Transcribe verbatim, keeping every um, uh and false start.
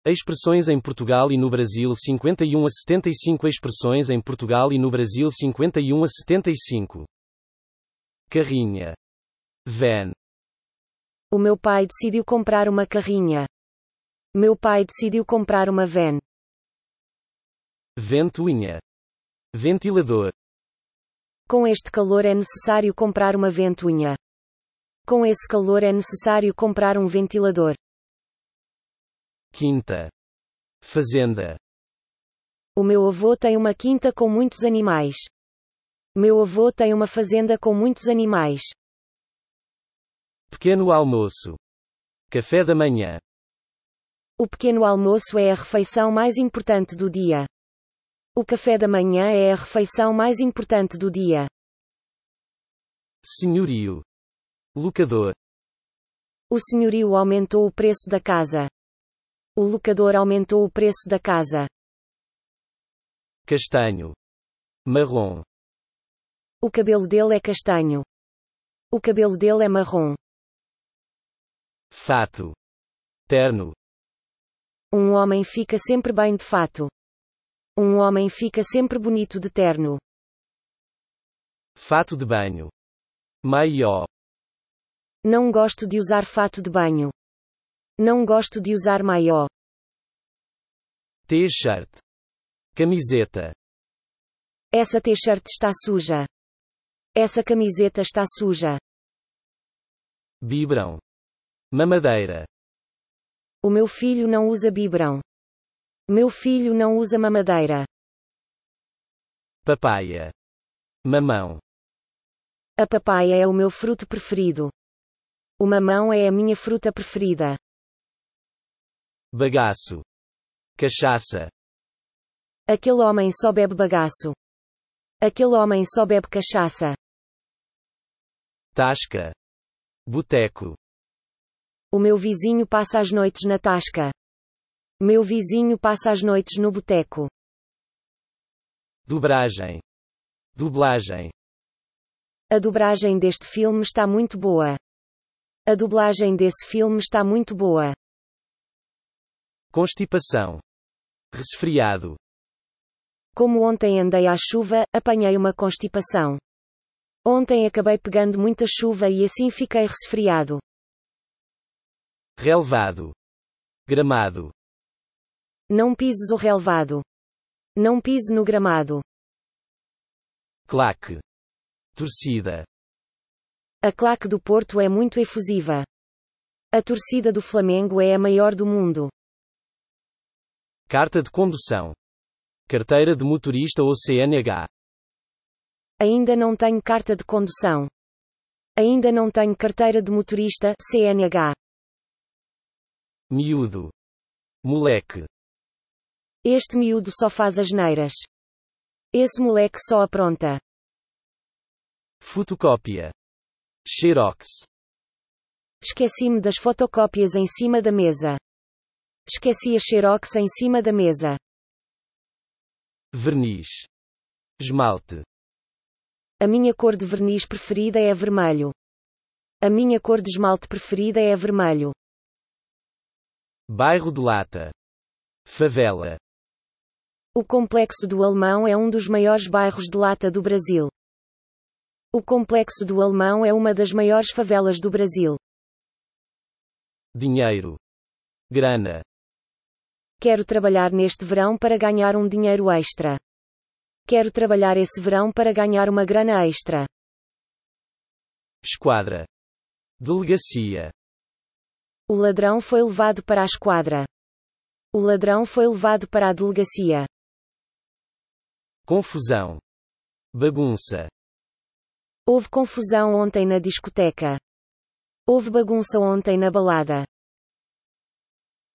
Expressões em Portugal e no Brasil cinquenta e um a setenta e cinco. Expressões em Portugal e no Brasil cinquenta e um a setenta e cinco. Carrinha. Van. O meu pai decidiu comprar uma carrinha. Meu pai decidiu comprar uma van. Ventoinha. Ventilador. Com este calor é necessário comprar uma ventoinha. Com esse calor é necessário comprar um ventilador. Quinta. Fazenda. O meu avô tem uma quinta com muitos animais. Meu avô tem uma fazenda com muitos animais. Pequeno almoço. Café da manhã. O pequeno almoço é a refeição mais importante do dia. O café da manhã é a refeição mais importante do dia. Senhorio. Locador. O senhorio aumentou o preço da casa. O locador aumentou o preço da casa. Castanho. Marrom. O cabelo dele é castanho. O cabelo dele é marrom. Fato. Terno. Um homem fica sempre bem de fato. Um homem fica sempre bonito de terno. Fato de banho. Maiô. Não gosto de usar fato de banho. Não gosto de usar maiô. T-shirt. Camiseta. Essa t-shirt está suja. Essa camiseta está suja. Biberão. Mamadeira. O meu filho não usa biberão. Meu filho não usa mamadeira. Papaya. Mamão. A papaya é o meu fruto preferido. O mamão é a minha fruta preferida. Bagaço. Cachaça. Aquele homem só bebe bagaço. Aquele homem só bebe cachaça. Tasca. Boteco. O meu vizinho passa as noites na tasca. Meu vizinho passa as noites no boteco. Dobragem. Dublagem. A dublagem deste filme está muito boa. A dublagem desse filme está muito boa. Constipação. Resfriado. Como ontem andei à chuva, apanhei uma constipação. Ontem acabei pegando muita chuva e assim fiquei resfriado. Relevado. Gramado. Não pises o relevado. Não pise no gramado. Claque. Torcida. A claque do Porto é muito efusiva. A torcida do Flamengo é a maior do mundo. Carta de condução. Carteira de motorista ou C N H. Ainda não tenho carta de condução. Ainda não tenho carteira de motorista, C N H. Miúdo. Moleque. Este miúdo só faz asneiras. Esse moleque só apronta. Fotocópia. Xerox. Esqueci-me das fotocópias em cima da mesa. Esqueci a xerox em cima da mesa. Verniz. Esmalte. A minha cor de verniz preferida é vermelho. A minha cor de esmalte preferida é vermelho. Bairro de Lata. Favela. O Complexo do Alemão é um dos maiores bairros de lata do Brasil. O Complexo do Alemão é uma das maiores favelas do Brasil. Dinheiro. Grana. Quero trabalhar neste verão para ganhar um dinheiro extra. Quero trabalhar esse verão para ganhar uma grana extra. Esquadra. Delegacia. O ladrão foi levado para a esquadra. O ladrão foi levado para a delegacia. Confusão. Bagunça. Houve confusão ontem na discoteca. Houve bagunça ontem na balada.